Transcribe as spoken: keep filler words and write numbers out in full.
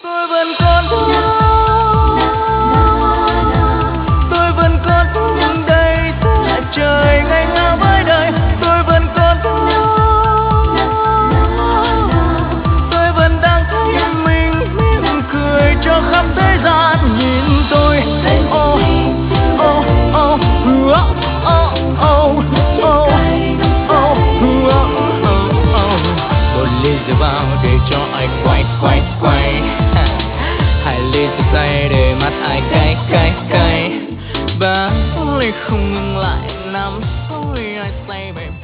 Tôi vẫn còn tôi vẫn còn đây giữa trời ngày nào với đời. Tôi vẫn còn tôi vẫn đang thấy mình mỉm cười cho khắp thế gian nhìn tôi. Oh oh oh oh oh oh oh oh. Một ly rượu vào để cho anh quay quay quay. Hai ly rượu say để mắt ai cay cay cay. Ba ly không ngừng lại năm sáu ly ai say bềm.